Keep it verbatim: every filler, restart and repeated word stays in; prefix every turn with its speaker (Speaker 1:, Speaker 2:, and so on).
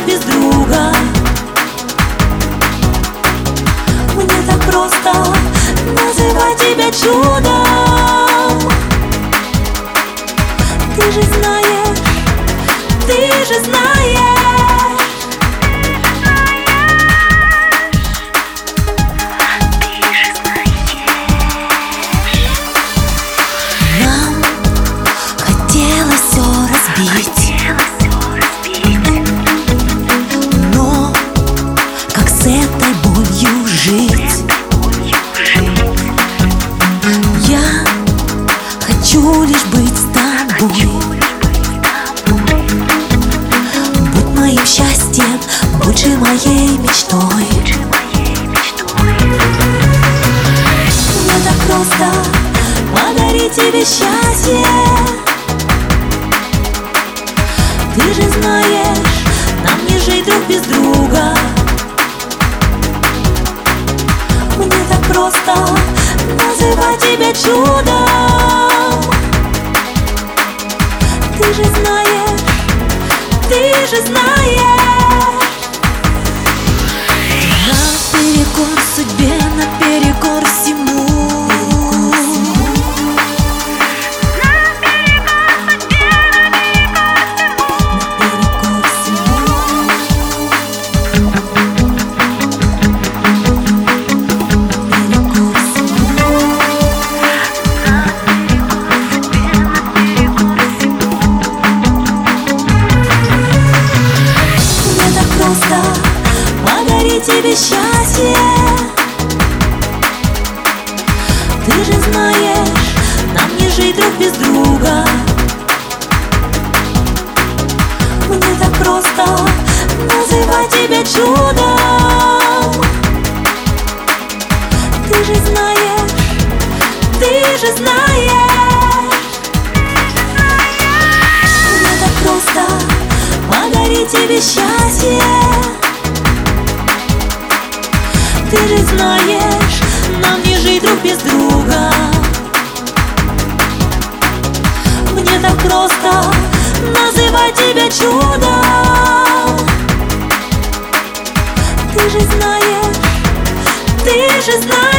Speaker 1: без друга. Мне так просто называть тебя чудом. Ты же знаешь, ты же знаешь. Нам хотелось все разбить, но как с этой болью жить? Я хочу лишь быть с тобой. Будь моим счастьем, будь же моей мечтой. Мне так просто подарить тебе счастье. Ты же знаешь, нам не жить друг без друга. Мне так просто называть тебя чудом. Ты же знаешь, ты же знаешь. Наперекор судьбе, наперекор всему. Подарить тебе счастье. Ты же знаешь, нам не жить друг без друга. Мне так просто называть тебя чудом. Ты же знаешь, ты же знаешь. Мне так просто подарить тебе счастье. Ты же знаешь, нам не жить друг без друга. Мне так просто называть тебя чудом. Ты же знаешь, ты же знаешь.